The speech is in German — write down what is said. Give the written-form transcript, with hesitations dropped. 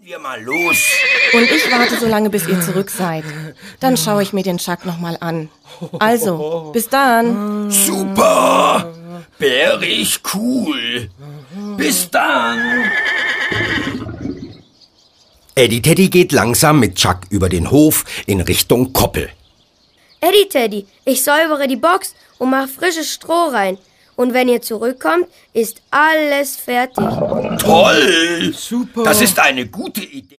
Wir mal los. Und ich warte so lange, bis ihr zurück seid. Dann schaue ich mir den Chuck nochmal an. Also, bis dann. Super. Bärig cool. Bis dann. Eddie Teddy geht langsam mit Chuck über den Hof in Richtung Koppel. Eddie Teddy, ich säubere die Box und mache frisches Stroh rein. Und wenn ihr zurückkommt, ist alles fertig. Toll. Super. Das ist eine gute Idee.